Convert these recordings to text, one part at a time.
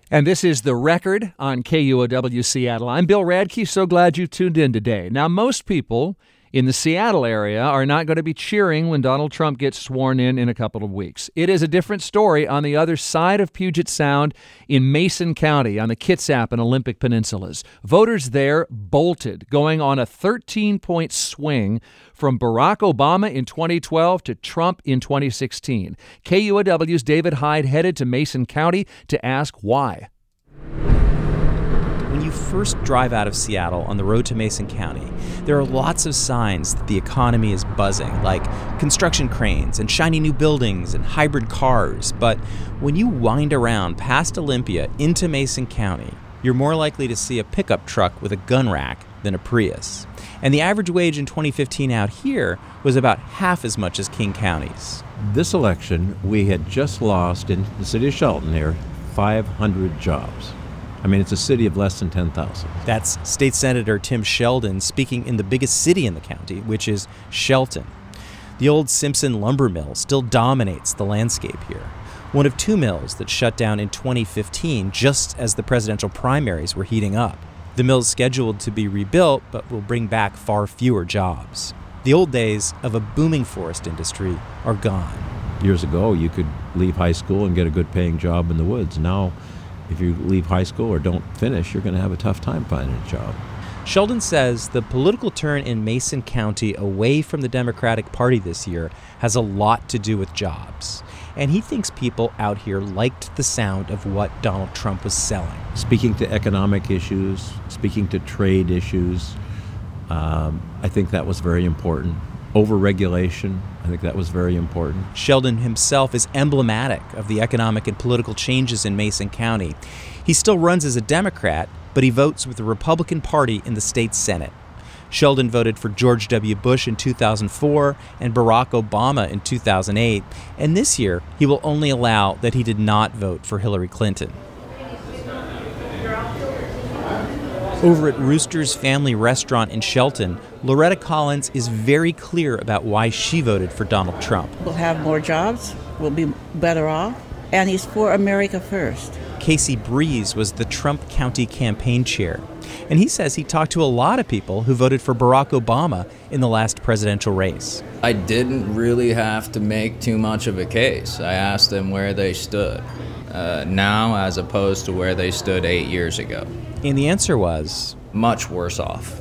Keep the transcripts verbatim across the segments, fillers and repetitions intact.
And this is The Record on K U O W Seattle. I'm Bill Radke. So glad you tuned in today. Now, most people in the Seattle area are not going to be cheering when Donald Trump gets sworn in in a couple of weeks. It is a different story on the other side of Puget Sound in Mason County on the Kitsap and Olympic Peninsulas. Voters there bolted, going on a thirteen-point swing from Barack Obama in twenty twelve to Trump in twenty sixteen. K U O W's David Hyde headed to Mason County to ask why. When you first drive out of Seattle on the road to Mason County, there are lots of signs that the economy is buzzing, like construction cranes and shiny new buildings and hybrid cars. But when you wind around past Olympia into Mason County, you're more likely to see a pickup truck with a gun rack than a Prius. And the average wage in twenty fifteen out here was about half as much as King County's. This election, we had just lost in the city of Shelton here five hundred jobs. I mean, it's a city of less than ten thousand. That's State Senator Tim Sheldon speaking in the biggest city in the county, which is Shelton. The old Simpson lumber mill still dominates the landscape here, one of two mills that shut down in twenty fifteen just as the presidential primaries were heating up. The mill's scheduled to be rebuilt, but will bring back far fewer jobs. The old days of a booming forest industry are gone. Years ago, you could leave high school and get a good paying job in the woods. Now, if you leave high school or don't finish, you're going to have a tough time finding a job. Sheldon says the political turn in Mason County away from the Democratic Party this year has a lot to do with jobs. And he thinks people out here liked the sound of what Donald Trump was selling. Speaking to economic issues, speaking to trade issues, um, I think that was very important. Overregulation, I think that was very important. Sheldon himself is emblematic of the economic and political changes in Mason County. He still runs as a Democrat, but he votes with the Republican Party in the state Senate. Sheldon voted for George W. Bush in two thousand four and Barack Obama in two thousand eight, and this year he will only allow that he did not vote for Hillary Clinton. Over at Rooster's Family Restaurant in Shelton, Loretta Collins is very clear about why she voted for Donald Trump. We'll have more jobs, we'll be better off, and he's for America first. Casey Breeze was the Trump County campaign chair, and he says he talked to a lot of people who voted for Barack Obama in the last presidential race. I didn't really have to make too much of a case. I asked them where they stood uh, now as opposed to where they stood eight years ago. And the answer was much worse off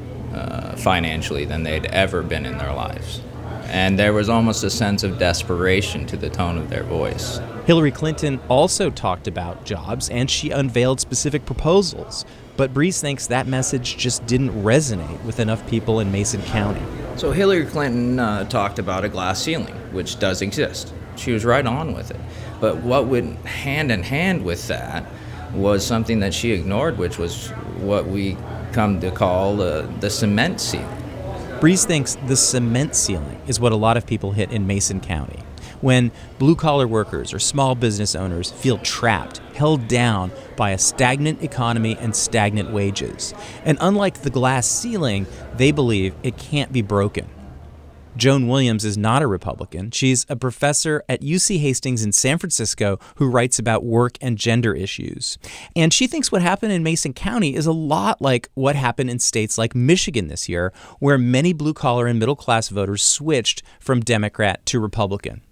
uh, financially than they'd ever been in their lives. And there was almost a sense of desperation to the tone of their voice. Hillary Clinton also talked about jobs, and she unveiled specific proposals. But Breeze thinks that message just didn't resonate with enough people in Mason County. So Hillary Clinton uh, talked about a glass ceiling, which does exist. She was right on with it. But what went hand in hand with that was something that she ignored, which was what we come to call uh, the cement ceiling. Breeze thinks the cement ceiling is what a lot of people hit in Mason County, when blue-collar workers or small business owners feel trapped, held down by a stagnant economy and stagnant wages. And unlike the glass ceiling, they believe it can't be broken. Joan Williams is not a Republican. She's a professor at U C Hastings in San Francisco who writes about work and gender issues. And she thinks what happened in Mason County is a lot like what happened in states like Michigan this year, where many blue-collar and middle-class voters switched from Democrat to Republican.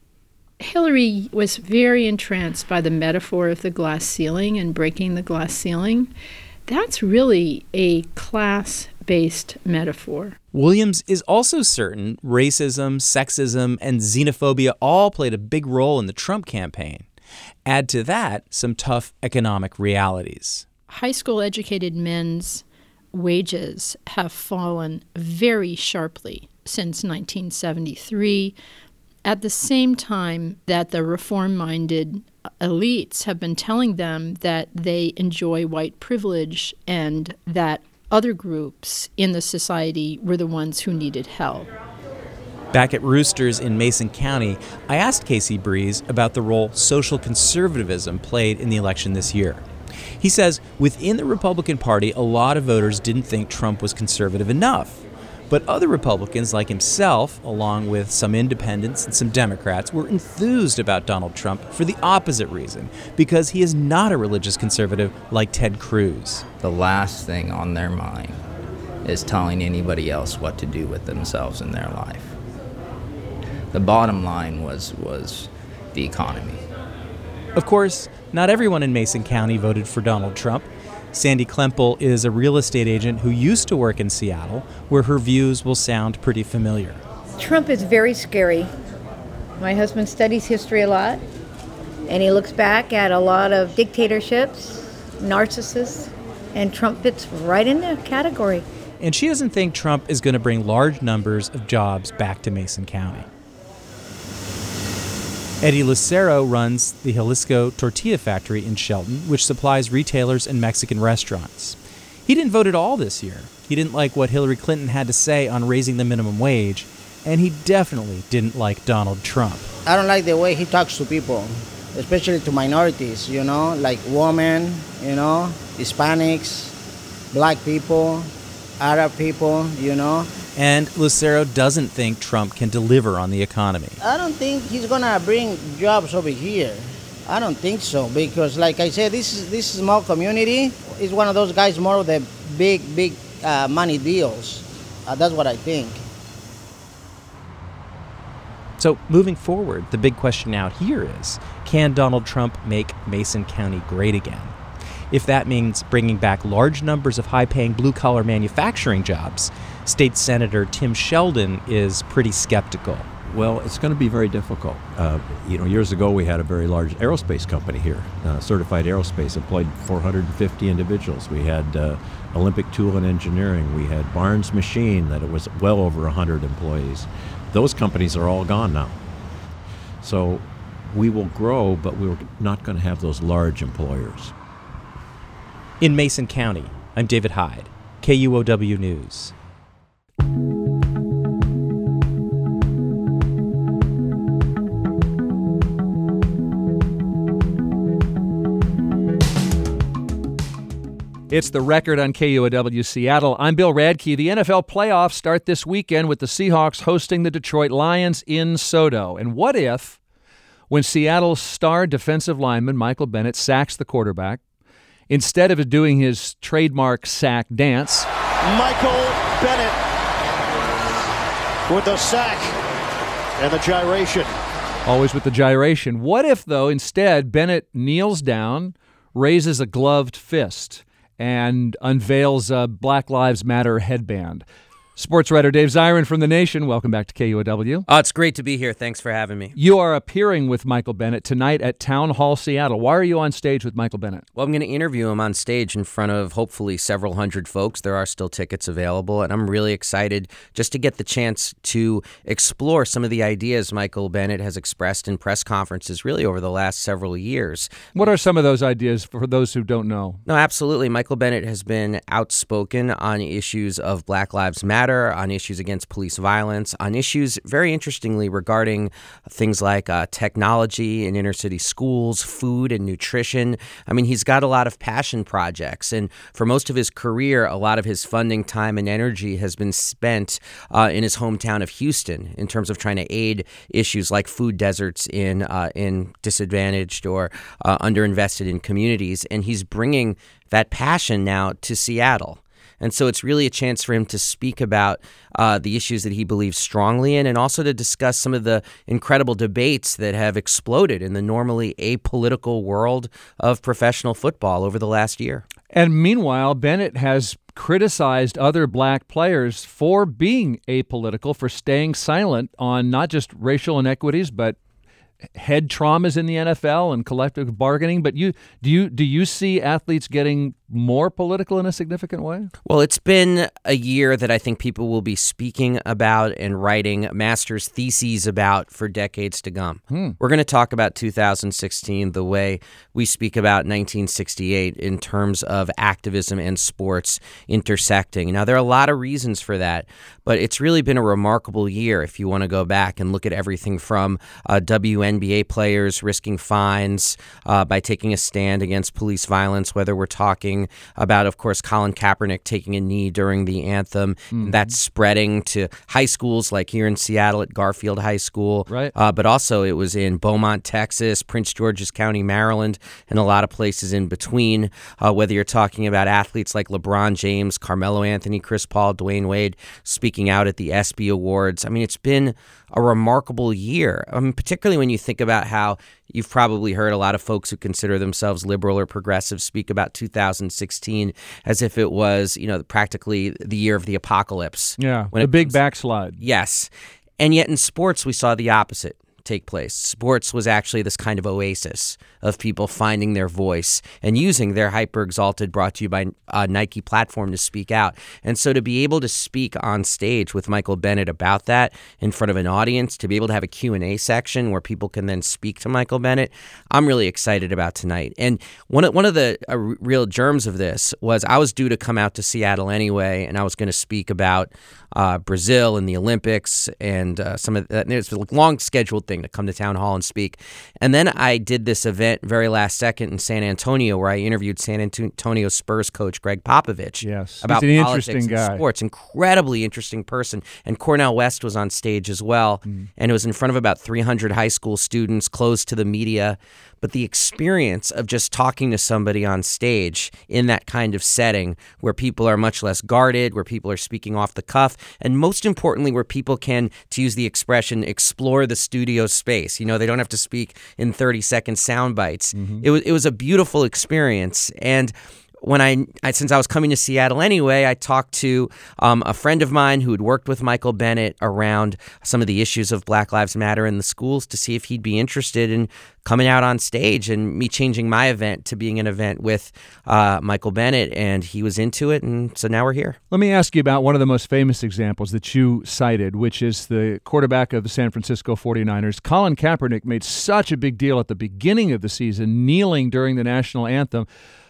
Hillary was very entranced by the metaphor of the glass ceiling and breaking the glass ceiling. That's really a class-based metaphor. Williams is also certain racism, sexism, and xenophobia all played a big role in the Trump campaign. Add to that some tough economic realities. High school-educated men's wages have fallen very sharply since nineteen seventy-three, at the same time that the reform-minded elites have been telling them that they enjoy white privilege and that other groups in the society were the ones who needed help. Back at Roosters in Mason County, I asked Casey Breeze about the role social conservatism played in the election this year. He says within the Republican Party, a lot of voters didn't think Trump was conservative enough. But other Republicans like himself, along with some independents and some Democrats, were enthused about Donald Trump for the opposite reason, because he is not a religious conservative like Ted Cruz. The last thing on their mind is telling anybody else what to do with themselves in their life. The bottom line was was the economy. Of course, not everyone in Mason County voted for Donald Trump. Sandy Klempel is a real estate agent who used to work in Seattle, where her views will sound pretty familiar. Trump is very scary. My husband studies history a lot, and he looks back at a lot of dictatorships, narcissists, and Trump fits right in that category. And she doesn't think Trump is going to bring large numbers of jobs back to Mason County. Eddie Lucero runs the Jalisco Tortilla Factory in Shelton, which supplies retailers and Mexican restaurants. He didn't vote at all this year. He didn't like what Hillary Clinton had to say on raising the minimum wage, and he definitely didn't like Donald Trump. I don't like the way he talks to people, especially to minorities, you know, like women, you know, Hispanics, black people, Arab people, you know. And Lucero doesn't think Trump can deliver on the economy. I don't think he's going to bring jobs over here. I don't think so, because like I said, this is this small community is one of those guys more of the big, big uh, money deals. Uh, that's what I think. So moving forward, the big question out here is, can Donald Trump make Mason County great again? If that means bringing back large numbers of high-paying blue-collar manufacturing jobs, State Senator Tim Sheldon is pretty skeptical. Well, it's going to be very difficult. Uh, you know, years ago we had a very large aerospace company here, uh, Certified Aerospace, employed four hundred fifty individuals. We had uh, Olympic Tool and Engineering. We had Barnes Machine, that it was well over one hundred employees. Those companies are all gone now. So we will grow, but we're not going to have those large employers. In Mason County, I'm David Hyde, K U O W News. It's The Record on K U O W Seattle. I'm Bill Radke. The N F L playoffs start this weekend with the Seahawks hosting the Detroit Lions in SoDo. And what if, when Seattle's star defensive lineman Michael Bennett sacks the quarterback, instead of doing his trademark sack dance, Michael Bennett with the sack and the gyration. Always with the gyration. What if, though, instead Bennett kneels down, raises a gloved fist, and unveils a Black Lives Matter headband? Sports writer Dave Zirin from The Nation, welcome back to K U O W. Oh, it's great to be here. Thanks for having me. You are appearing with Michael Bennett tonight at Town Hall Seattle. Why are you on stage with Michael Bennett? Well, I'm going to interview him on stage in front of hopefully several hundred folks. There are still tickets available, and I'm really excited just to get the chance to explore some of the ideas Michael Bennett has expressed in press conferences really over the last several years. What are some of those ideas for those who don't know? No, absolutely. Michael Bennett has been outspoken on issues of Black Lives Matter, on issues against police violence, on issues, very interestingly, regarding things like uh, technology in inner city schools, food and nutrition. I mean, he's got a lot of passion projects, and for most of his career, a lot of his funding, time, and energy has been spent uh, in his hometown of Houston in terms of trying to aid issues like food deserts in uh, in disadvantaged or uh, underinvested in communities, and he's bringing that passion now to Seattle. And so it's really a chance for him to speak about uh, the issues that he believes strongly in, and also to discuss some of the incredible debates that have exploded in the normally apolitical world of professional football over the last year. And meanwhile, Bennett has criticized other black players for being apolitical, for staying silent on not just racial inequities, but head traumas in the N F L and collective bargaining. But you do you do you see athletes getting more political in a significant way? Well, it's been a year that I think people will be speaking about and writing master's theses about for decades to come. Hmm. We're going to talk about two thousand sixteen the way we speak about nineteen sixty-eight in terms of activism and sports intersecting. Now, there are a lot of reasons for that, but it's really been a remarkable year if you want to go back and look at everything from uh, W N B A players risking fines uh, by taking a stand against police violence, whether we're talking talking about, of course, Colin Kaepernick taking a knee during the anthem. Mm-hmm. And that's spreading to high schools like here in Seattle at Garfield High School. Right. Uh, but also it was in Beaumont, Texas, Prince George's County, Maryland, and a lot of places in between, uh, whether you're talking about athletes like LeBron James, Carmelo Anthony, Chris Paul, Dwayne Wade, speaking out at the ESPY Awards. I mean, it's been a remarkable year. I mean, particularly when you think about how you've probably heard a lot of folks who consider themselves liberal or progressive speak about two thousand sixteen as if it was, you know, practically the year of the apocalypse. Yeah, when a big comes, backslide. Yes. And yet in sports, we saw the opposite take place. Sports was actually this kind of oasis of people finding their voice and using their hyper-exalted, brought to you by uh, Nike platform to speak out. And so to be able to speak on stage with Michael Bennett about that in front of an audience, to be able to have a Q and A section where people can then speak to Michael Bennett, I'm really excited about tonight. And one of, one of the uh, real germs of this was I was due to come out to Seattle anyway, and I was going to speak about uh, Brazil and the Olympics and uh, some of that. It's a long scheduled thing to come to town hall and speak. And then I did this event very last second in San Antonio where I interviewed San Antonio Spurs coach Greg Popovich. Yes, about he's an politics interesting and guy. sports. Incredibly interesting person. And Cornel West was on stage as well. Mm. And it was in front of about three hundred high school students, closed to the media. But the experience of just talking to somebody on stage in that kind of setting where people are much less guarded, where people are speaking off the cuff, and most importantly, where people can, to use the expression, explore the studio space. You know, they don't have to speak in thirty-second sound bites. Mm-hmm. It was, it was a beautiful experience. And when I, I, since I was coming to Seattle anyway, I talked to um, a friend of mine who had worked with Michael Bennett around some of the issues of Black Lives Matter in the schools to see if he'd be interested in coming out on stage and me changing my event to being an event with uh, Michael Bennett. And he was into it, and so now we're here. Let me ask you about one of the most famous examples that you cited, which is the quarterback of the San Francisco forty-niners. Colin Kaepernick made such a big deal at the beginning of the season, kneeling during the national anthem.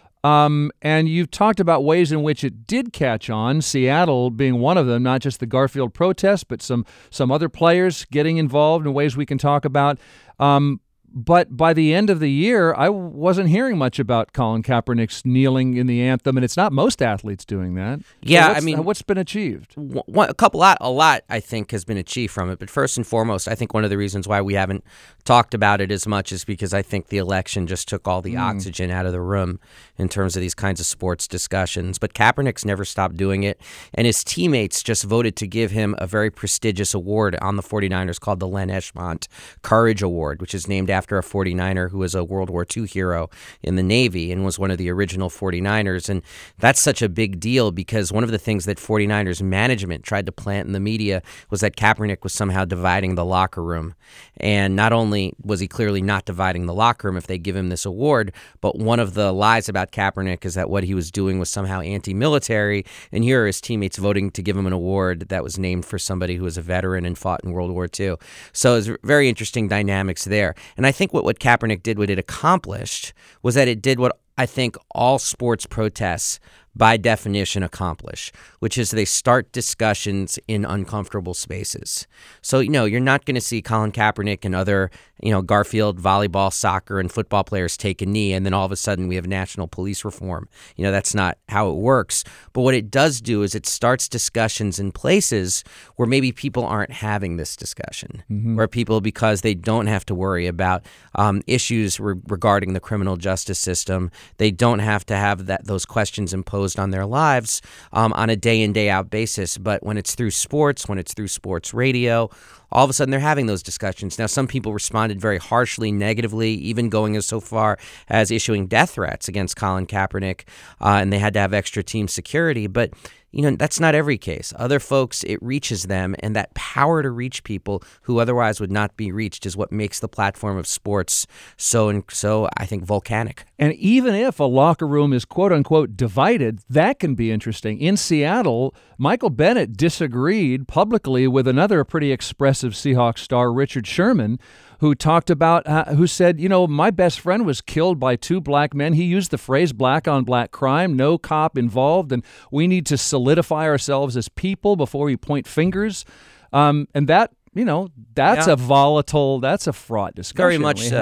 Um, and you've talked about ways in which it did catch on, Seattle being one of them, not just the Garfield protest, but some some other players getting involved in ways we can talk about. Um, but by the end of the year, I wasn't hearing much about Colin Kaepernick's kneeling in the anthem, and it's not most athletes doing that. Yeah, so I mean, what's been achieved? One, a couple, lot, a lot, I think, has been achieved from it. But first and foremost, I think one of the reasons why we haven't talked about it as much is because I think the election just took all the mm. oxygen out of the room in terms of these kinds of sports discussions. But Kaepernick's never stopped doing it, and his teammates just voted to give him a very prestigious award on the forty-niners called the Len Eschmont Courage Award, which is named after a forty-niner who was a World War Two hero in the Navy and was one of the original forty-niners. And that's such a big deal because one of the things that forty-niners management tried to plant in the media was that Kaepernick was somehow dividing the locker room. And not only was he clearly not dividing the locker room if they give him this award, but one of the lies about Kaepernick is that what he was doing was somehow anti-military. And here are his teammates voting to give him an award that was named for somebody who was a veteran and fought in World War Two. So it's very interesting dynamics there. And I think what, what Kaepernick did, what it accomplished, was that it did what I think all sports protests by definition accomplish, which is they start discussions in uncomfortable spaces. So, you know, you're not going to see Colin Kaepernick and other, you know, Garfield volleyball, soccer, and football players take a knee, and then all of a sudden we have national police reform. You know, that's not how it works. But what it does do is it starts discussions in places where maybe people aren't having this discussion, mm-hmm. where people, because they don't have to worry about um, issues re- regarding the criminal justice system, they don't have to have that those questions imposed on their lives um, on a day in, day out basis. But when it's through sports, when it's through sports radio, all of a sudden they're having those discussions. Now, some people responded very harshly, negatively, even going as so far as issuing death threats against Colin Kaepernick, uh, and they had to have extra team security. But you know, that's not every case. Other folks, it reaches them, and that power to reach people who otherwise would not be reached is what makes the platform of sports so, and so I think, volcanic. And even if a locker room is quote-unquote divided, that can be interesting. In Seattle, Michael Bennett disagreed publicly with another pretty expressive Seahawks star, Richard Sherman, who talked about, uh, who said, you know, my best friend was killed by two black men. He used the phrase black on black crime, no cop involved, and we need to solidify ourselves as people before we point fingers. Um, and that, you know, that's yeah. a volatile, that's a fraught discussion. Very much we so.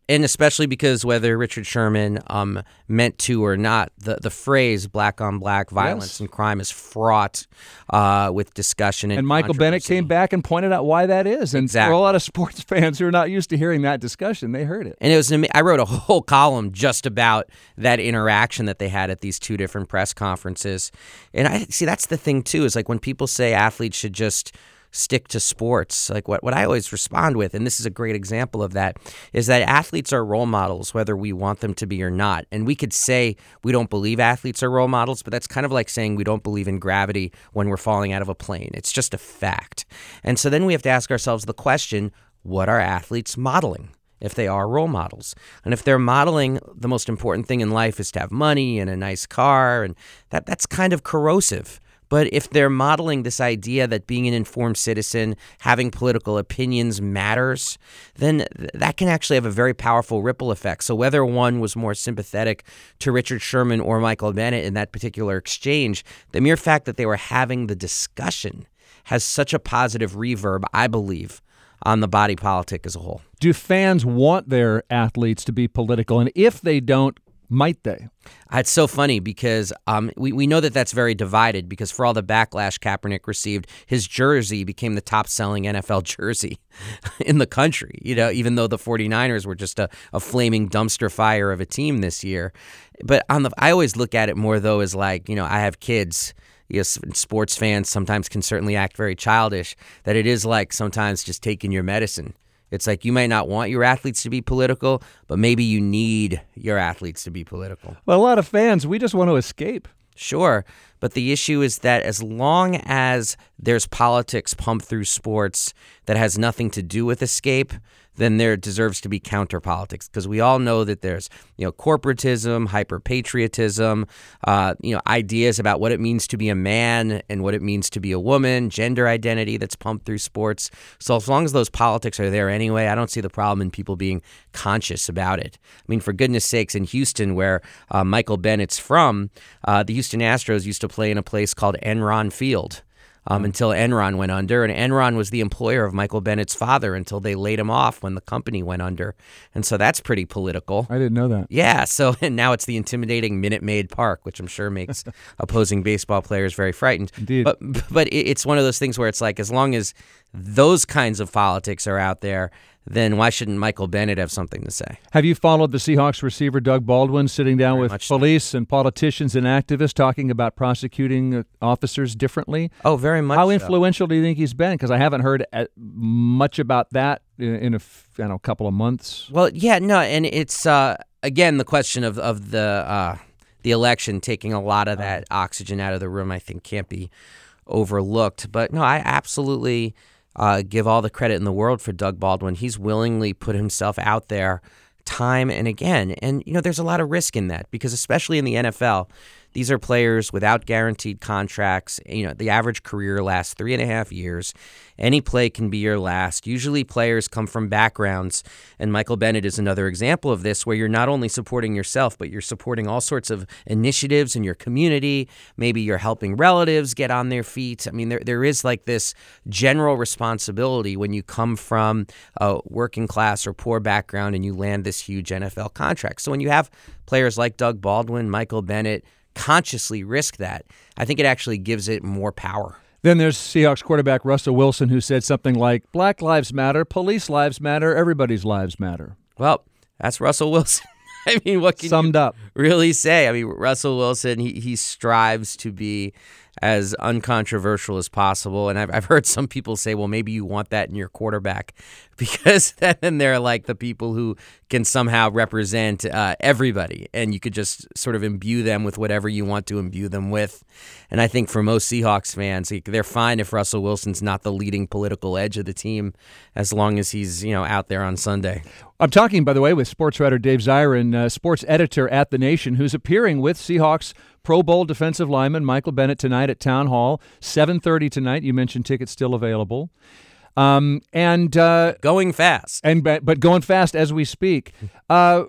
And especially because whether Richard Sherman um, meant to or not, the, the phrase black on black violence Yes. and crime is fraught uh, with discussion. And, And Michael Bennett controversy. came back and pointed out why that is. And Exactly. for a lot of sports fans who are not used to hearing that discussion, they heard it. And it was an ama- I wrote a whole column just about that interaction that they had at these two different press conferences. And I see that's the thing too, is like when people say athletes should just stick to sports, like what, what I always respond with, and this is a great example of that, is that athletes are role models whether we want them to be or not. And we could say we don't believe athletes are role models, but that's kind of like saying we don't believe in gravity when we're falling out of a plane. It's just a fact. And so then we have to ask ourselves the question, what are athletes modeling? If they are role models. And if they're modeling the most important thing in life is to have money and a nice car, and that that's kind of corrosive. But if they're modeling this idea that being an informed citizen, having political opinions matters, then th- that can actually have a very powerful ripple effect. So whether one was more sympathetic to Richard Sherman or Michael Bennett in that particular exchange, the mere fact that they were having the discussion has such a positive reverb, I believe, on the body politic as a whole. Do fans want their athletes to be political? And if they don't, might they? It's so funny because um, we, we know that that's very divided because for all the backlash Kaepernick received, his jersey became the top-selling N F L jersey in the country, you know, even though the 49ers were just a, a flaming dumpster fire of a team this year. But on the, I always look at it more, though, as like, you know, I have kids. Yes, sports fans sometimes can certainly act very childish, that it is like sometimes just taking your medicine. It's like you might not want your athletes to be political, but maybe you need your athletes to be political. Well, a lot of fans, we just want to escape. Sure, but the issue is that as long as there's politics pumped through sports that has nothing to do with escape, then there deserves to be counter politics because we all know that there's, you know, corporatism, hyper-patriotism, uh, you know, ideas about what it means to be a man and what it means to be a woman, gender identity that's pumped through sports. So as long as those politics are there anyway, I don't see the problem in people being conscious about it. I mean, for goodness sakes, in Houston, where uh, Michael Bennett's from, uh, the Houston Astros used to play in a place called Enron Field. Um, until Enron went under, and Enron was the employer of Michael Bennett's father until they laid him off when the company went under. And so that's pretty political. I didn't know that. Yeah, so and now it's the intimidating Minute Maid Park, which I'm sure makes opposing baseball players very frightened. Indeed. But, but it's one of those things where it's like as long as those kinds of politics are out there, then why shouldn't Michael Bennett have something to say? Have you followed the Seahawks receiver Doug Baldwin sitting down Very with much so. police and politicians and activists talking about prosecuting uh, officers differently? Oh, very much How so. influential do you think he's been? Because I haven't heard uh, much about that in, in a f- I don't know, couple of months. Well, yeah, no, and it's, uh, again, the question of, of the uh, the election taking a lot of that oxygen out of the room, I think, can't be overlooked. But, no, I absolutely uh, give all the credit in the world for Doug Baldwin. He's willingly put himself out there time and again. And, you know, there's a lot of risk in that because especially in the N F L, these are players without guaranteed contracts. You know, the average career lasts three and a half years. Any play can be your last. Usually players come from backgrounds, and Michael Bennett is another example of this, where you're not only supporting yourself, but you're supporting all sorts of initiatives in your community. Maybe you're helping relatives get on their feet. I mean, there there is like this general responsibility when you come from a working class or poor background and you land this huge N F L contract. So when you have players like Doug Baldwin, Michael Bennett, consciously risk that, I think it actually gives it more power. Then there's Seahawks quarterback Russell Wilson, who said something like, Black lives matter, police lives matter, everybody's lives matter. Well, that's Russell Wilson. I mean, what can Summed you up. really say? I mean, Russell Wilson, he, he strives to be as uncontroversial as possible. And I've, I've heard some people say, well, maybe you want that in your quarterback because then they're like the people who can somehow represent uh, everybody and you could just sort of imbue them with whatever you want to imbue them with. And I think for most Seahawks fans, they're fine if Russell Wilson's not the leading political edge of the team as long as he's, you know, out there on Sunday. I'm talking, by the way, with sports writer Dave Zirin, uh, sports editor at The Nation, who's appearing with Seahawks Pro Bowl defensive lineman Michael Bennett tonight at Town Hall, seven thirty tonight. You mentioned tickets still available. Um, and uh, Going fast. and but but going fast as we speak. Uh,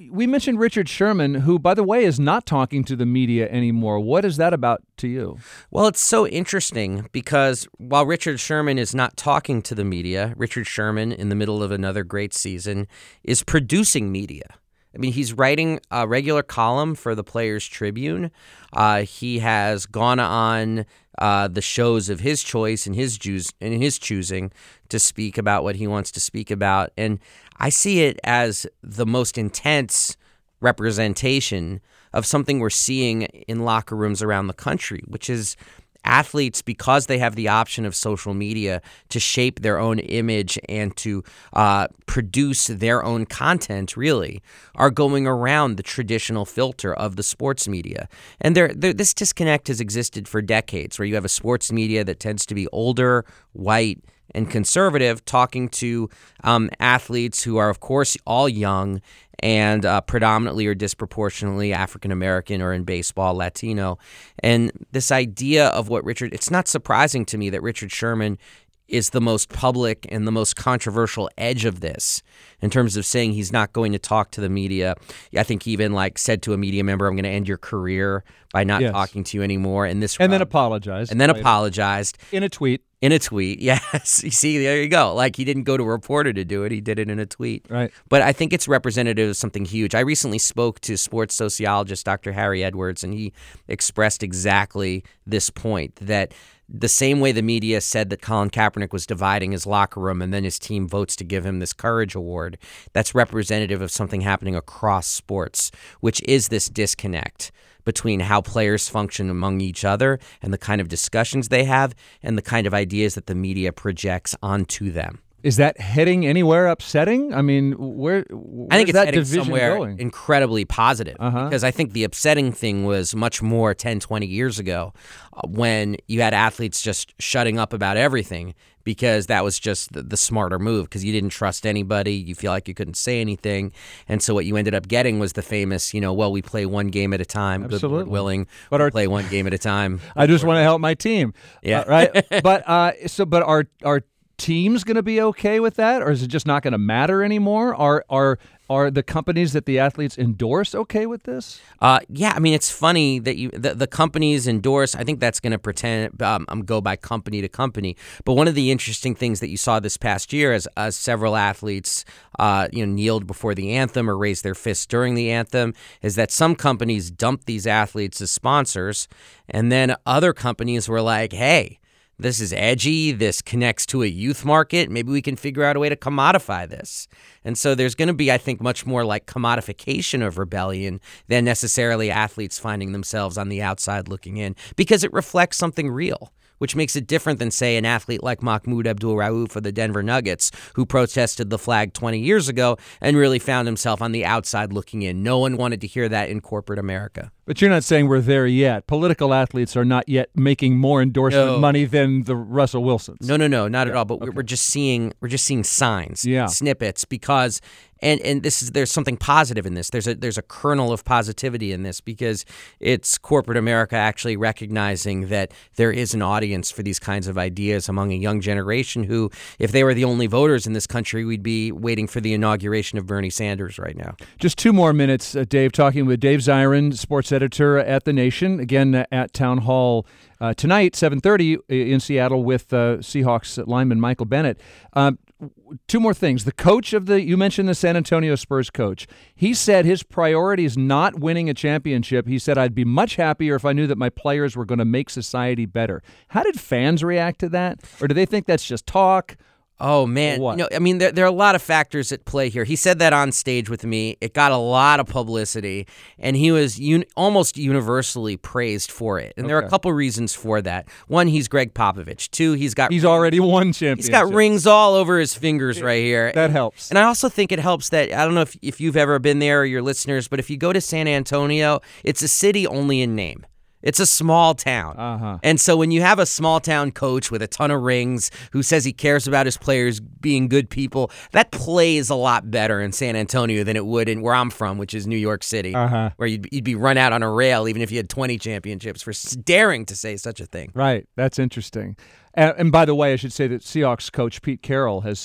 we mentioned Richard Sherman, who, by the way, is not talking to the media anymore. What is that about to you? Well, it's so interesting because while Richard Sherman is not talking to the media, Richard Sherman, in the middle of another great season, is producing media. I mean, he's writing a regular column for the Players Tribune. Uh, he has gone on uh, the shows of his choice and his Jews and his choosing to speak about what he wants to speak about. And I see it as the most intense representation of something we're seeing in locker rooms around the country, which is athletes, because they have the option of social media to shape their own image and to uh, produce their own content, really, are going around the traditional filter of the sports media. And there, there, this disconnect has existed for decades, where you have a sports media that tends to be older, white, and conservative, talking to um, athletes who are, of course, all young and uh, predominantly or disproportionately African-American or in baseball, Latino. And this idea of what Richard, it's not surprising to me that Richard Sherman is the most public and the most controversial edge of this in terms of saying he's not going to talk to the media. I think he even like said to a media member, I'm going to end your career by not yes. talking to you anymore. And this, and then apologized. And then later. apologized. In a tweet. In a tweet, yes. You see, there you go. Like, he didn't go to a reporter to do it. He did it in a tweet. Right. But I think it's representative of something huge. I recently spoke to sports sociologist Doctor Harry Edwards, and he expressed exactly this point, that the same way the media said that Colin Kaepernick was dividing his locker room and then his team votes to give him this Courage Award, that's representative of something happening across sports, which is this disconnect between how players function among each other and the kind of discussions they have and the kind of ideas that the media projects onto them. Is that heading anywhere upsetting? I mean, where, where's I think it's that heading division somewhere going? incredibly positive, uh-huh. because I think the upsetting thing was much more ten, twenty years ago uh, when you had athletes just shutting up about everything because that was just the, the smarter move, because you didn't trust anybody. You feel like you couldn't say anything. And so what you ended up getting was the famous, you know, well, we play one game at a time. Absolutely. Good Lord willing, but we our, play one game at a time. I just want to help my team. Yeah. Uh, right. But uh, so, but are are teams going to be okay with that, or is it just not going to matter anymore? Are are are the companies that the athletes endorse okay with this? Uh, yeah, I mean, it's funny that you the, the companies endorse. I think that's going to pretend um, um, go by company to company. But one of the interesting things that you saw this past year, as, as several athletes, uh, you know, kneeled before the anthem or raised their fists during the anthem, is that some companies dumped these athletes as sponsors, and then other companies were like, "Hey, this is edgy. This connects to a youth market. Maybe we can figure out a way to commodify this." And so there's going to be, I think, much more like commodification of rebellion than necessarily athletes finding themselves on the outside looking in, because it reflects something real, which makes it different than, say, an athlete like Mahmoud Abdul-Rauf for the Denver Nuggets, who protested the flag twenty years ago and really found himself on the outside looking in. No one wanted to hear that in corporate America. But you're not saying we're there yet. Political athletes are not yet making more endorsement No. money than the Russell Wilsons. No, no, no, not Yeah, at all. But okay. we're just seeing we're just seeing signs, Yeah. snippets, because and and this is there's something positive in this. There's a there's a kernel of positivity in this, because it's corporate America actually recognizing that there is an audience for these kinds of ideas among a young generation who, if they were the only voters in this country, we'd be waiting for the inauguration of Bernie Sanders right now. Just two more minutes, uh, Dave, talking with Dave Zirin, sports editor at The Nation, again uh, at Town Hall uh, tonight, seven thirty in Seattle with uh, Seahawks lineman Michael Bennett. Uh, two more things. The coach of the, you mentioned the San Antonio Spurs coach. He said his priority is not winning a championship. He said, I'd be much happier if I knew that my players were going to make society better. How did fans react to that? Or do they think that's just talk? Oh, man. What? No, I mean, there, there are a lot of factors at play here. He said that on stage with me. It got a lot of publicity, and he was un- almost universally praised for it. And there are a Okay. couple reasons for that. One, he's Greg Popovich. Two, he's got He's already won championships. he's got rings all over his fingers right here. That helps. And I also think it helps that, I don't know if, if you've ever been there or your listeners, but if you go to San Antonio, it's a city only in name. It's a small town. Uh-huh. And so when you have a small town coach with a ton of rings who says he cares about his players being good people, that plays a lot better in San Antonio than it would in where I'm from, which is New York City, Uh-huh. where you'd, you'd be run out on a rail even if you had twenty championships for daring to say such a thing. Right. That's interesting. And, and by the way, I should say that Seahawks coach Pete Carroll has said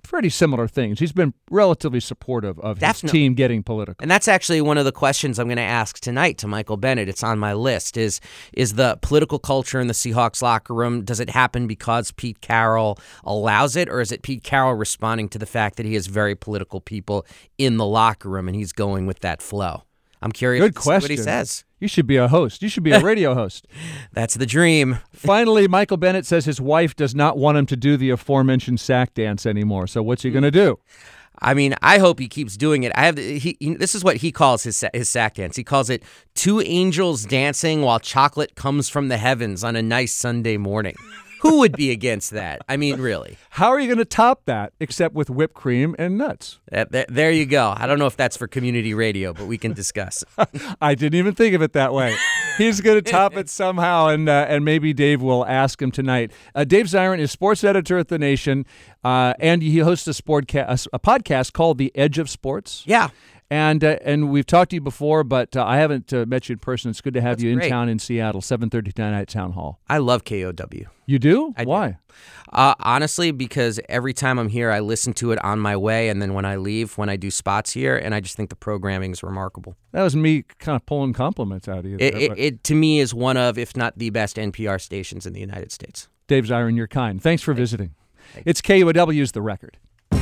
pretty similar things. He's been relatively supportive of Definitely. his team getting political. And that's actually one of the questions I'm going to ask tonight to Michael Bennett. It's on my list. Is is the political culture in the Seahawks locker room, does it happen because Pete Carroll allows it, or is it Pete Carroll responding to the fact that he has very political people in the locker room and he's going with that flow? I'm curious Good to question. see what he says. You should be a host. You should be a radio host. That's the dream. Finally, Michael Bennett says his wife does not want him to do the aforementioned sack dance anymore. So what's he going to do? I mean, I hope he keeps doing it. I have he, he this is what he calls his his sack dance. He calls it two angels dancing while chocolate comes from the heavens on a nice Sunday morning. Who would be against that? I mean, really. How are you going to top that except with whipped cream and nuts? Uh, there, there you go. I don't know if that's for community radio, but we can discuss. I didn't even think of it that way. He's going to top it somehow, and uh, and maybe Dave will ask him tonight. Uh, Dave Zirin is sports editor at The Nation, uh, and he hosts a, sportca- a podcast called The Edge of Sports. Yeah. And uh, and we've talked to you before, but uh, I haven't uh, met you in person. It's good to have That's you in great. town in Seattle, seven thirty tonight at Town Hall. I love K O W. You do? I Why? do. Uh, honestly, because every time I'm here, I listen to it on my way, and then when I leave, when I do spots here, and I just think the programming is remarkable. That was me kind of pulling compliments out of you. It, there, it, but- it to me is one of, if not the best N P R stations in the United States. Dave Zirin, you're kind. Thanks for Thank visiting. Thank It's K U O W's The Record.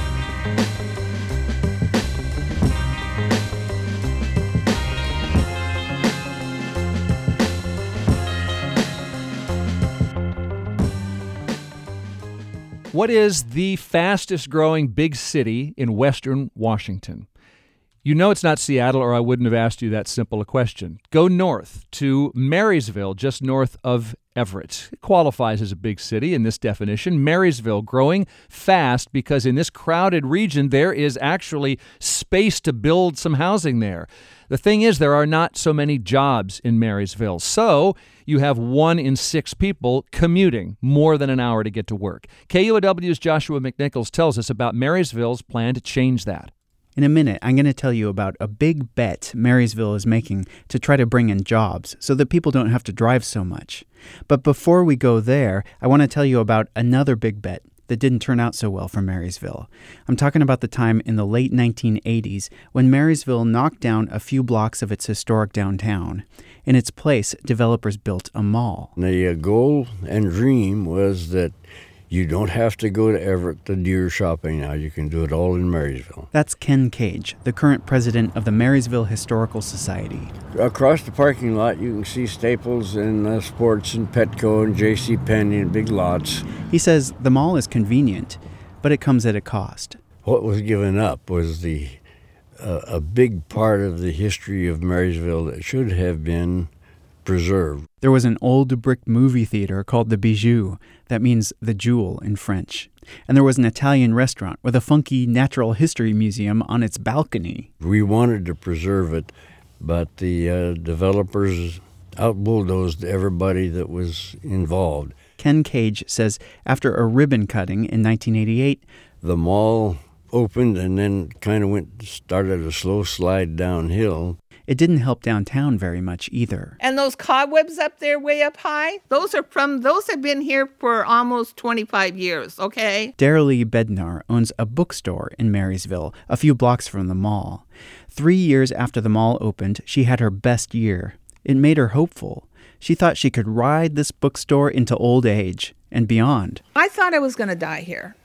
What is the fastest growing big city in Western Washington? You know it's not Seattle, or I wouldn't have asked you that simple a question. Go north to Marysville, just north of Everett. It qualifies as a big city in this definition. Marysville growing fast because in this crowded region, there is actually space to build some housing there. The thing is, there are not so many jobs in Marysville, so you have one in six people commuting more than an hour to get to work. K U O W's Joshua McNichols tells us about Marysville's plan to change that. In a minute, I'm going to tell you about a big bet Marysville is making to try to bring in jobs so that people don't have to drive so much. But before we go there, I want to tell you about another big bet that didn't turn out so well for Marysville. I'm talking about the time in the late nineteen eighties when Marysville knocked down a few blocks of its historic downtown. In its place, developers built a mall. The uh, goal and dream was that you don't have to go to Everett to do your shopping now. You can do it all in Marysville. That's Ken Cage, the current president of the Marysville Historical Society. Across the parking lot, you can see Staples and uh, Sports and Petco and J C Penney and big lots. He says the mall is convenient, but it comes at a cost. What was given up was the uh, a big part of the history of Marysville that should have been preserved. There was an old brick movie theater called the Bijou, that means the jewel in French. And there was an Italian restaurant with a funky natural history museum on its balcony. We wanted to preserve it, but the uh, developers out-bulldozed everybody that was involved. Ken Cage says after a ribbon cutting in nineteen eighty-eight, the mall opened and then kind of went started a slow slide downhill. It didn't help downtown very much either. And those cobwebs up there way up high, those are from, those have been here for almost twenty-five years, okay? Darilee Bednar owns a bookstore in Marysville, a few blocks from the mall. Three years after the mall opened, she had her best year. It made her hopeful. She thought she could ride this bookstore into old age and beyond. I thought I was going to die here.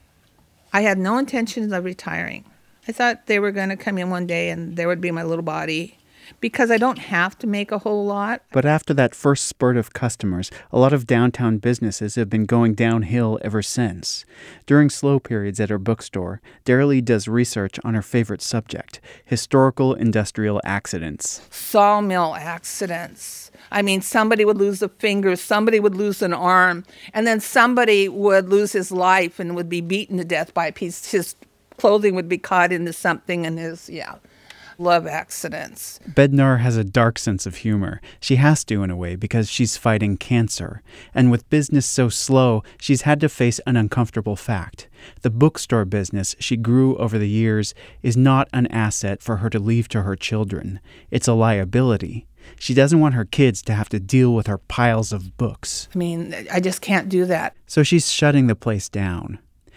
I had no intentions of retiring. I thought they were going to come in one day and there would be my little body, because I don't have to make a whole lot. But after that first spurt of customers, a lot of downtown businesses have been going downhill ever since. During slow periods at her bookstore, Darilee does research on her favorite subject, historical industrial accidents. Sawmill accidents. I mean, somebody would lose a finger, somebody would lose an arm, and then somebody would lose his life and would be beaten to death by a piece. His clothing would be caught into something, and his, yeah. Love accidents. Bednar has a dark sense of humor. She has to, in a way, because she's fighting cancer. And with business so slow, she's had to face an uncomfortable fact. The bookstore business she grew over the years is not an asset for her to leave to her children. It's a liability. She doesn't want her kids to have to deal with her piles of books. I mean, I just can't do that. So she's shutting the place down.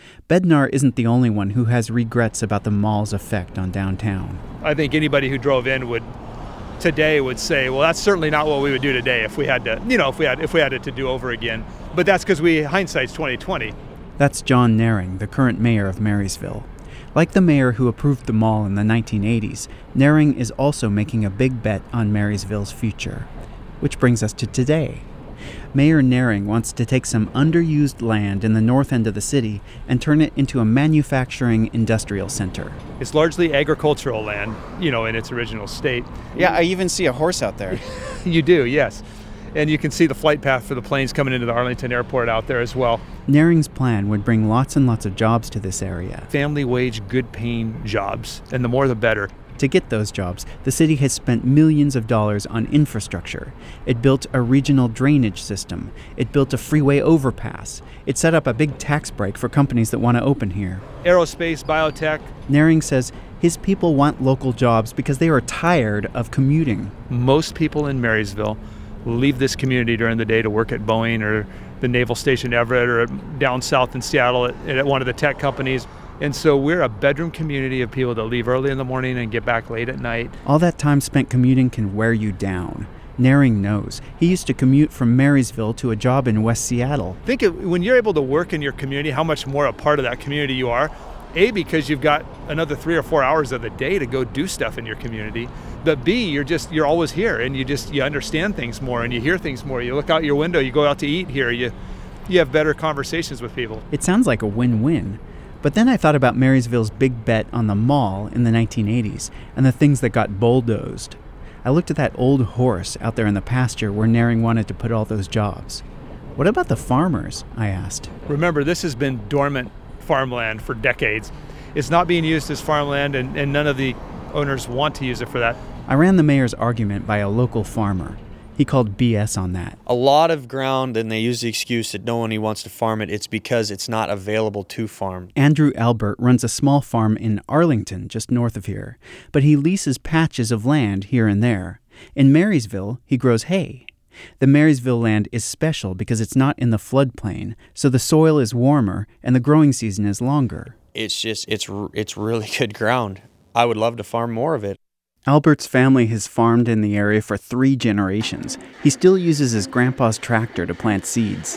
Bednar isn't the only one who has regrets about the mall's effect on downtown. I think anybody who drove in would today would say, well, that's certainly not what we would do today if we had to, you know, if we had if we had it to do over again. But that's because we hindsight's twenty twenty. That's John Naring, the current mayor of Marysville. Like the mayor who approved the mall in the nineteen eighties, Naring is also making a big bet on Marysville's future. Which brings us to today. Mayor Naring wants to take some underused land in the north end of the city and turn it into a manufacturing industrial center. It's largely agricultural land, you know, in its original state. Yeah, I even see a horse out there. You do, yes. And you can see the flight path for the planes coming into the Arlington Airport out there as well. Naring's plan would bring lots and lots of jobs to this area. Family wage, good paying jobs, and the more the better. To get those jobs, the city has spent millions of dollars on infrastructure. It built a regional drainage system. It built a freeway overpass. It set up a big tax break for companies that want to open here. Aerospace, biotech. Naring says his people want local jobs because they are tired of commuting. Most people in Marysville leave this community during the day to work at Boeing or the Naval Station Everett or down south in Seattle at, at one of the tech companies. And so we're a bedroom community of people that leave early in the morning and get back late at night. All that time spent commuting can wear you down. Naring knows. He used to commute from Marysville to a job in West Seattle. Think of, when you're able to work in your community, how much more a part of that community you are. A, because you've got another three or four hours of the day to go do stuff in your community. But B, you're just, you're always here and you just, you understand things more and you hear things more. You look out your window, you go out to eat here, you, you have better conversations with people. It sounds like a win-win. But then I thought about Marysville's big bet on the mall in the nineteen eighties and the things that got bulldozed. I looked at that old horse out there in the pasture where Naring wanted to put all those jobs. What about the farmers? I asked. Remember, this has been dormant farmland for decades. It's not being used as farmland, and, and none of the owners want to use it for that. I ran the mayor's argument by a local farmer. He called B S on that. A lot of ground, and they use the excuse that no one wants to farm it. It's because it's not available to farm. Andrew Albert runs a small farm in Arlington, just north of here, but he leases patches of land here and there. In Marysville, he grows hay. The Marysville land is special because it's not in the floodplain, so the soil is warmer and the growing season is longer. It's just, it's it's really good ground. I would love to farm more of it. Albert's family has farmed in the area for three generations. He still uses his grandpa's tractor to plant seeds.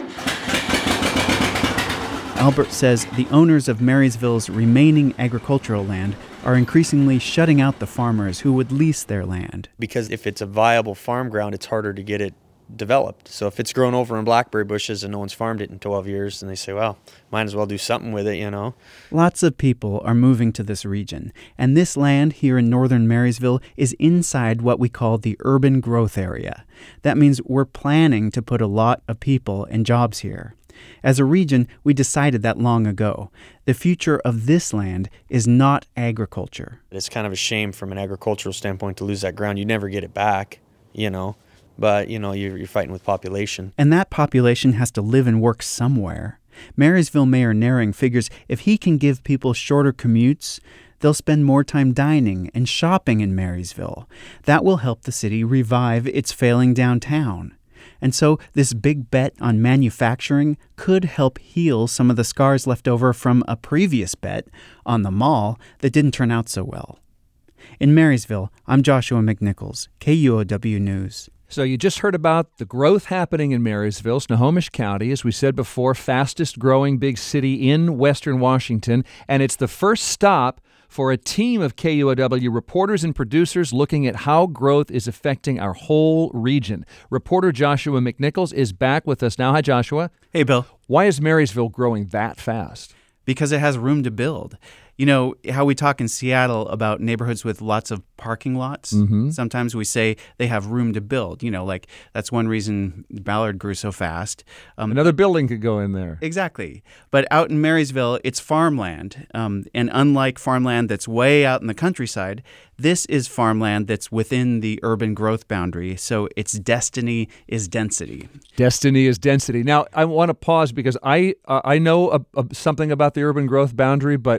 Albert says the owners of Marysville's remaining agricultural land are increasingly shutting out the farmers who would lease their land. Because if it's a viable farm ground, it's harder to get it developed. So if it's grown over in blackberry bushes and no one's farmed it in twelve years, then they say, well, might as well do something with it, you know. Lots of people are moving to this region, and this land here in northern Marysville is inside what we call the urban growth area. That means we're planning to put a lot of people and jobs here. As a region, we decided that long ago. The future of this land is not agriculture. It's kind of a shame from an agricultural standpoint to lose that ground. You never get it back, you know. But, you know, you're, you're fighting with population. And that population has to live and work somewhere. Marysville Mayor Naring figures if he can give people shorter commutes, they'll spend more time dining and shopping in Marysville. That will help the city revive its failing downtown. And so this big bet on manufacturing could help heal some of the scars left over from a previous bet on the mall that didn't turn out so well. In Marysville, I'm Joshua McNichols, K U O W News. So you just heard about the growth happening in Marysville, Snohomish County, as we said before, fastest growing big city in western Washington, and it's the first stop for a team of K U O W reporters and producers looking at how growth is affecting our whole region. Reporter Joshua McNichols is back with us now. Hi, Joshua. Hey, Bill. Why is Marysville growing that fast? Because it has room to build. You know, how we talk in Seattle about neighborhoods with lots of parking lots? Mm-hmm. Sometimes we say they have room to build. You know, like that's one reason Ballard grew so fast. Um, Another building could go in there. Exactly. But out in Marysville, it's farmland. Um, and unlike farmland that's way out in the countryside, this is farmland that's within the urban growth boundary. So its destiny is density. Destiny is density. Now, I want to pause because I uh, I know a, a, something about the urban growth boundary, but for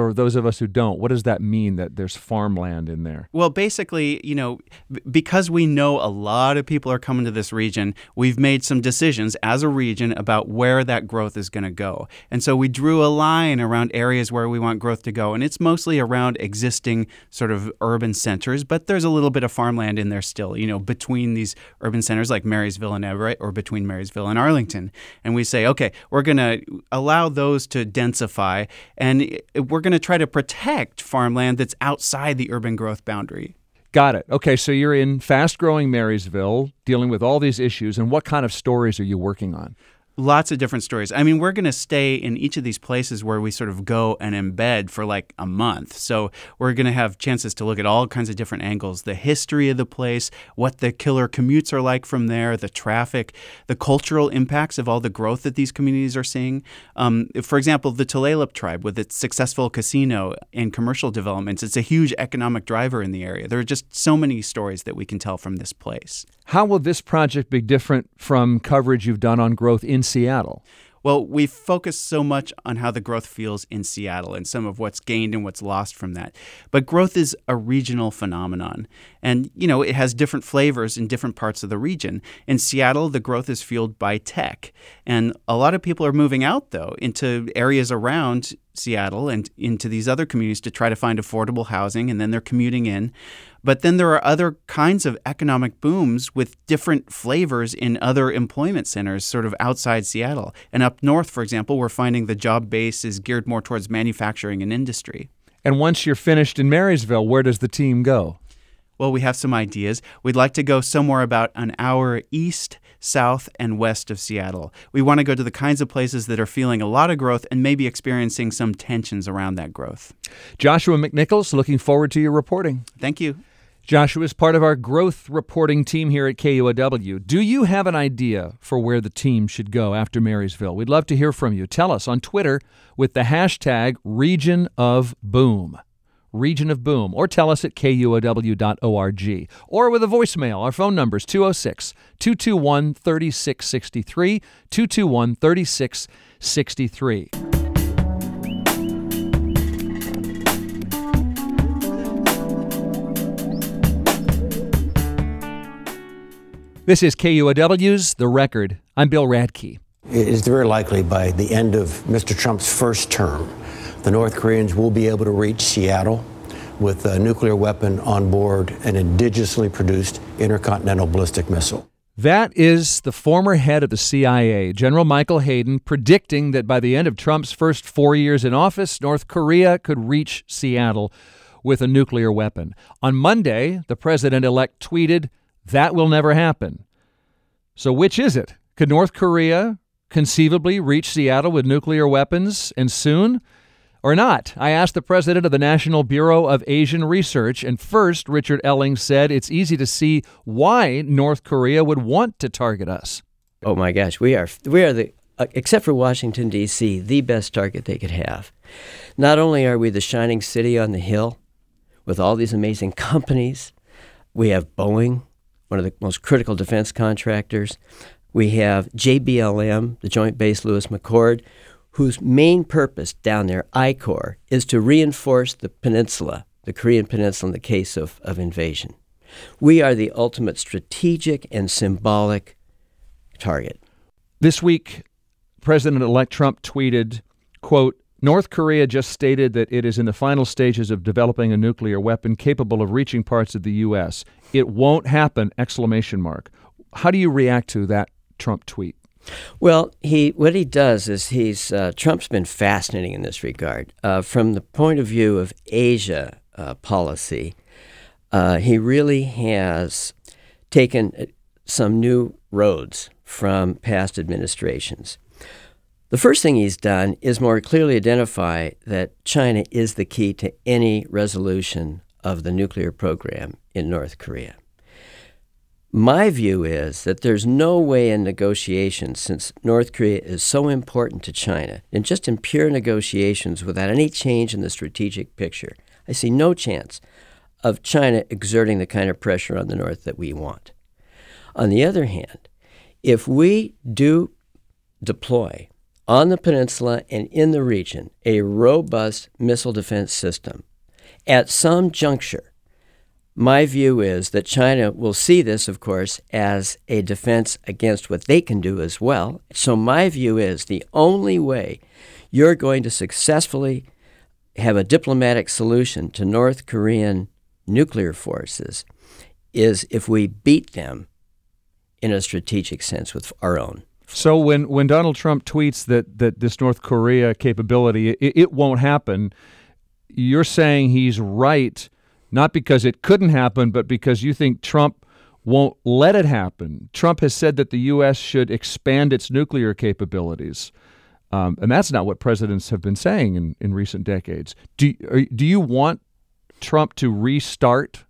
for those of us who don't, what does that mean that there's farmland in there? Well, basically, you know, b- because we know a lot of people are coming to this region, we've made some decisions as a region about where that growth is going to go. And so we drew a line around areas where we want growth to go. And it's mostly around existing sort of urban centers, but there's a little bit of farmland in there still, you know, between these urban centers like Marysville and Everett or between Marysville and Arlington. And we say, okay, we're going to allow those to densify, and we're going to try to protect farmland that's outside the urban growth boundary. Got it. Okay, so you're in fast-growing Marysville, dealing with all these issues, and what kind of stories are you working on? Lots of different stories. I mean, we're going to stay in each of these places where we sort of go and embed for like a month. So we're going to have chances to look at all kinds of different angles, the history of the place, what the killer commutes are like from there, the traffic, the cultural impacts of all the growth that these communities are seeing. Um, for example, the Tulalip tribe with its successful casino and commercial developments, it's a huge economic driver in the area. There are just so many stories that we can tell from this place. How will this project be different from coverage you've done on growth in Seattle? Well, we focus so much on how the growth feels in Seattle and some of what's gained and what's lost from that. But growth is a regional phenomenon. And, you know, it has different flavors in different parts of the region. In Seattle, the growth is fueled by tech. And a lot of people are moving out, though, into areas around Seattle and into these other communities to try to find affordable housing, and then they're commuting in. But then there are other kinds of economic booms with different flavors in other employment centers sort of outside Seattle. And up north, for example, we're finding the job base is geared more towards manufacturing and industry. And once you're finished in Marysville, where does the team go? Well, we have some ideas. We'd like to go somewhere about an hour east, south, and west of Seattle. We want to go to the kinds of places that are feeling a lot of growth and maybe experiencing some tensions around that growth. Joshua McNichols, looking forward to your reporting. Thank you. Joshua is part of our growth reporting team here at K U O W. Do you have an idea for where the team should go after Marysville? We'd love to hear from you. Tell us on Twitter with the hashtag Region of Boom. Region of Boom. Or tell us at K U O W dot org. Or with a voicemail. Our phone number is two oh six, two two one, three six six three, two two one, three six six three. This is K U O W's The Record. I'm Bill Radke. It is very likely by the end of Mister Trump's first term, the North Koreans will be able to reach Seattle with a nuclear weapon on board an indigenously produced intercontinental ballistic missile. That is the former head of the C I A, General Michael Hayden, predicting that by the end of Trump's first four years in office, North Korea could reach Seattle with a nuclear weapon. On Monday, the president-elect tweeted, "That will never happen." So which is it? Could North Korea conceivably reach Seattle with nuclear weapons and soon? Or not? I asked the president of the National Bureau of Asian Research, and first, Richard Elling said it's easy to see why North Korea would want to target us. Oh my gosh, we are we are the uh, except for Washington D C, the best target they could have. Not only are we the shining city on the hill with all these amazing companies, we have Boeing, one of the most critical defense contractors. We have J B L M, the Joint Base Lewis-McChord, whose main purpose down there, I COR, is to reinforce the peninsula, the Korean peninsula in the case of, of invasion. We are the ultimate strategic and symbolic target. This week, President-elect Trump tweeted, quote, "North Korea just stated that it is in the final stages of developing a nuclear weapon capable of reaching parts of the U S. It won't happen!" Exclamation mark. How do you react to that Trump tweet? Well, he what he does is he's uh, Trump's been fascinating in this regard. Uh, from the point of view of Asia uh, policy, uh, he really has taken some new roads from past administrations. The first thing he's done is more clearly identify that China is the key to any resolution of the nuclear program in North Korea. My view is that there's no way in negotiations, since North Korea is so important to China, and just in pure negotiations without any change in the strategic picture, I see no chance of China exerting the kind of pressure on the North that we want. On the other hand, if we do deploy on the peninsula and in the region a robust missile defense system, at some juncture, my view is that China will see this, of course, as a defense against what they can do as well. So my view is the only way you're going to successfully have a diplomatic solution to North Korean nuclear forces is if we beat them in a strategic sense with our own. So when, when Donald Trump tweets that, that this North Korea capability, it, it won't happen, you're saying he's right, not because it couldn't happen, but because you think Trump won't let it happen. Trump has said that the U S should expand its nuclear capabilities. Um, and that's not what presidents have been saying in, in recent decades. Do, are, do you want Trump to restart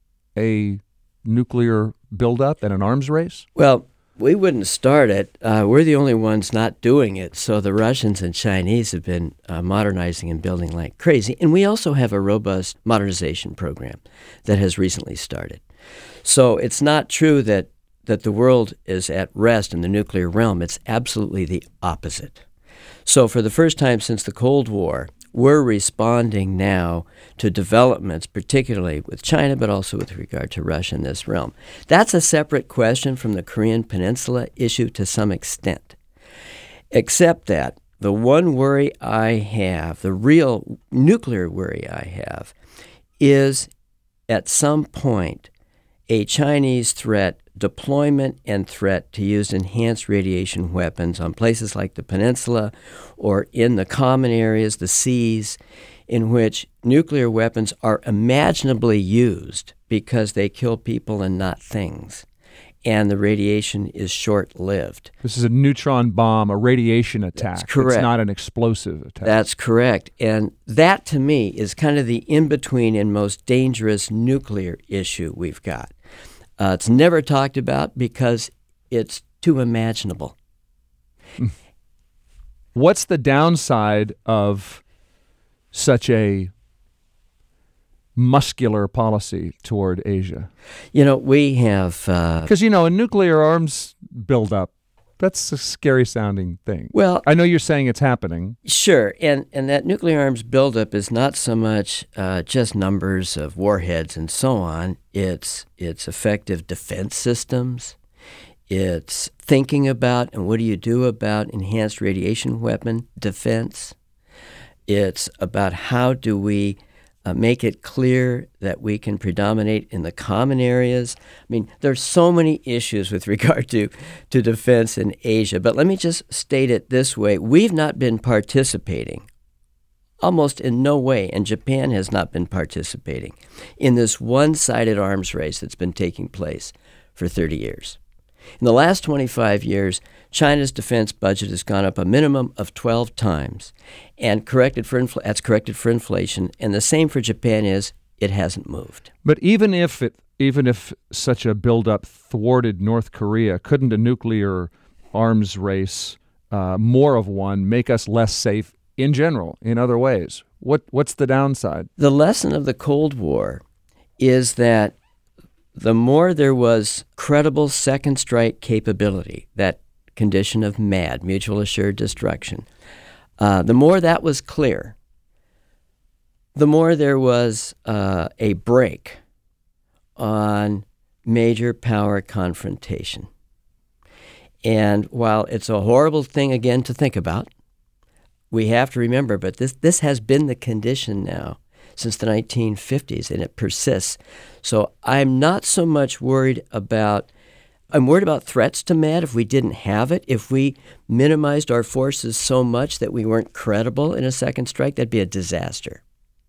a nuclear buildup and an arms race? Well, we wouldn't start it. Uh, we're the only ones not doing it. So the Russians and Chinese have been uh, modernizing and building like crazy. And we also have a robust modernization program that has recently started. So it's not true that, that the world is at rest in the nuclear realm. It's absolutely the opposite. So for the first time since the Cold War, we're responding now to developments, particularly with China, but also with regard to Russia in this realm. That's a separate question from the Korean Peninsula issue to some extent, except that the one worry I have, the real nuclear worry I have, is at some point a Chinese threat, deployment and threat to use enhanced radiation weapons on places like the peninsula or in the common areas, the seas, in which nuclear weapons are imaginably used because they kill people and not things, and the radiation is short-lived. This is a neutron bomb, a radiation attack. That's correct. It's not an explosive attack. That's correct. And that, to me, is kind of the in-between and most dangerous nuclear issue we've got. Uh, it's never talked about because it's too imaginable. What's the downside of such a muscular policy toward Asia? You know, we have... Because, uh, you know, a nuclear arms buildup, that's a scary-sounding thing. Well, I know you're saying it's happening. Sure, and, and that nuclear arms buildup is not so much uh, just numbers of warheads and so on. It's it's effective defense systems. It's thinking about and what do you do about enhanced radiation weapon defense. It's about how do we Uh, make it clear that we can predominate in the common areas. I mean, there's so many issues with regard to, to defense in Asia, but let me just state it this way. We've not been participating, almost in no way, and Japan has not been participating in this one-sided arms race that's been taking place for thirty years. In the last twenty-five years, China's defense budget has gone up a minimum of twelve times, and corrected for infl- that's corrected for inflation. And the same for Japan is it hasn't moved. But even if it, even if such a buildup thwarted North Korea, couldn't a nuclear arms race, uh, more of one, make us less safe in general in other ways? What what's the downside? The lesson of the Cold War is that the more there was credible second strike capability, that condition of MAD, mutual assured destruction, uh, the more that was clear, the more there was uh, a break on major power confrontation. And while it's a horrible thing, again, to think about, we have to remember, but this, this has been the condition now since the nineteen fifties, and it persists. So I'm not so much worried about, I'm worried about threats to MAD if we didn't have it. If we minimized our forces so much that we weren't credible in a second strike, that'd be a disaster.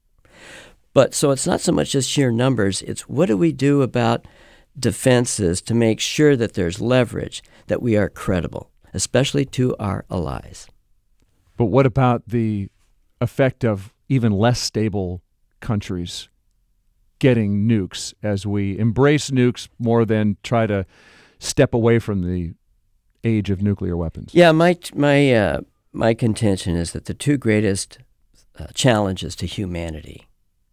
But so it's not so much just sheer numbers, it's what do we do about defenses to make sure that there's leverage, that we are credible, especially to our allies. But what about the effect of even less stable countries getting nukes as we embrace nukes more than try to step away from the age of nuclear weapons? Yeah, my my uh, my contention is that the two greatest uh, challenges to humanity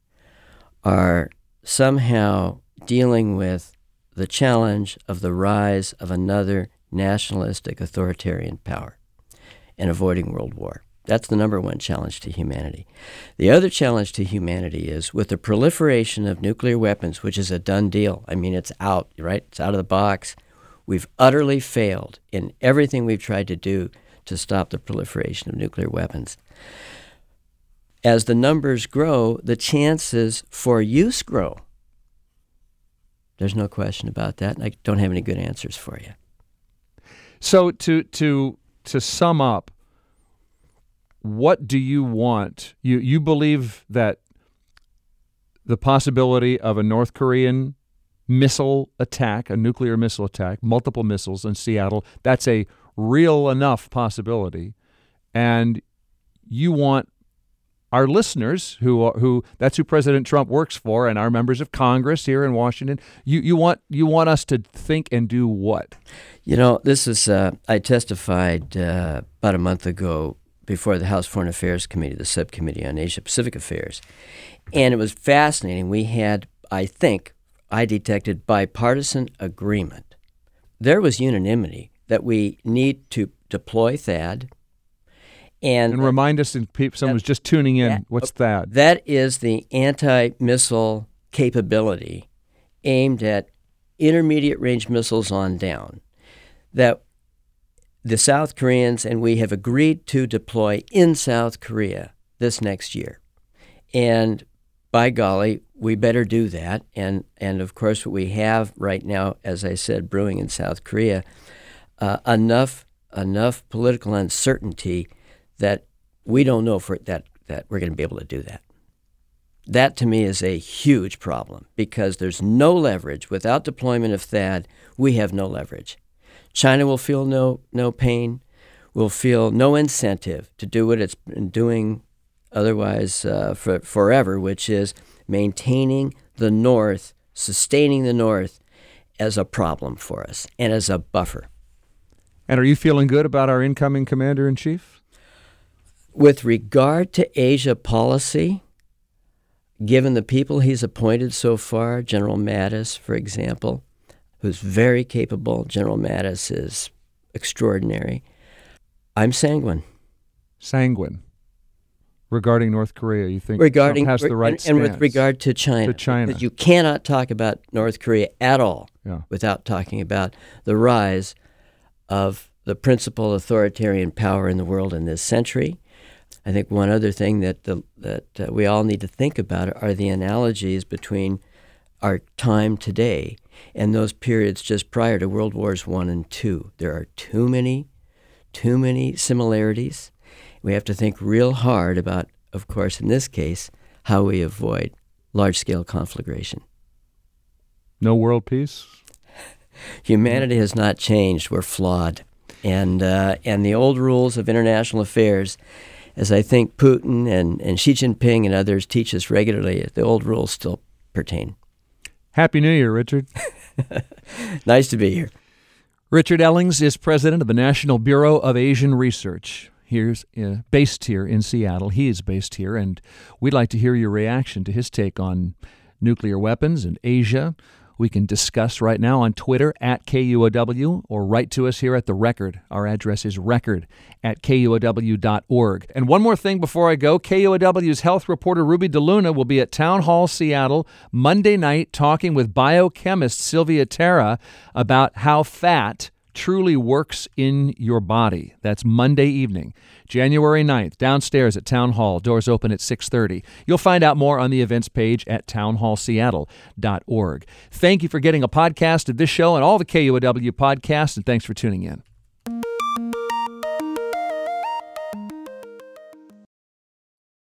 are somehow dealing with the challenge of the rise of another nationalistic authoritarian power. and avoiding world war. That's the number one challenge to humanity. The other challenge to humanity is with the proliferation of nuclear weapons, which is a done deal. I mean, it's out, right? It's out of the box. We've utterly failed in everything we've tried to do to stop the proliferation of nuclear weapons. As the numbers grow, the chances for use grow. There's no question about that, and I don't have any good answers for you. So to to to sum up, what do you want? You you believe that the possibility of a North Korean missile attack, a nuclear missile attack, multiple missiles in Seattle, that's a real enough possibility, and you want our listeners, who who that's who President Trump works for, and our members of Congress here in Washington, you you want you want us to think and do what? You know, this is uh, I testified uh, about a month ago before the House Foreign Affairs Committee, the subcommittee on Asia-Pacific Affairs, and it was fascinating. We had, I think, I detected bipartisan agreement. There was unanimity that we need to deploy THAAD. And, and remind us, if someone was just tuning in, that, what's THAAD? That is the anti-missile capability aimed at intermediate range missiles on down that the South Koreans and we have agreed to deploy in South Korea this next year. And by golly, we better do that. And, and of course, what we have right now, as I said, brewing in South Korea, uh, enough enough political uncertainty that we don't know for that that we're going to be able to do that. That, to me, is a huge problem because there's no leverage. Without deployment of THAAD, we have no leverage. China will feel no no pain, will feel no incentive to do what it's been doing otherwise uh, for forever, which is maintaining the North, sustaining the North as a problem for us and as a buffer. And are you feeling good about our incoming commander-in-chief? With regard to Asia policy, given the people he's appointed so far, General Mattis, for example, who's very capable, General Mattis is extraordinary, I'm sanguine. Sanguine. Regarding North Korea, you think regarding, Trump has the right and, stance? And with regard to China. To China. Because you cannot talk about North Korea at all yeah. without talking about the rise of the principal authoritarian power in the world in this century. I think one other thing that the, that uh, we all need to think about are the analogies between our time today and those periods just prior to World Wars One and Two. There are too many, too many similarities. We have to think real hard about, of course, in this case, how we avoid large-scale conflagration. No world peace? Humanity has not changed. We're flawed. And uh, and the old rules of international affairs, as I think Putin and, and Xi Jinping and others teach us regularly, the old rules still pertain. Happy New Year, Richard. Nice to be here. Richard Ellings is president of the National Bureau of Asian Research. Here's uh, based here in Seattle. He is based here, and we'd like to hear your reaction to his take on nuclear weapons and Asia. We can discuss right now on Twitter at K U O W or write to us here at The Record. Our address is record at K U O W dot org. And one more thing before I go, K U O W's health reporter Ruby DeLuna will be at Town Hall Seattle Monday night talking with biochemist Sylvia Terra about how fat truly works in your body. That's Monday evening, January ninth, downstairs at Town Hall. Doors open at six thirty. You'll find out more on the events page at town hall seattle dot org. Thank you for getting a podcast of this show and all the K U O W podcasts, and thanks for tuning in.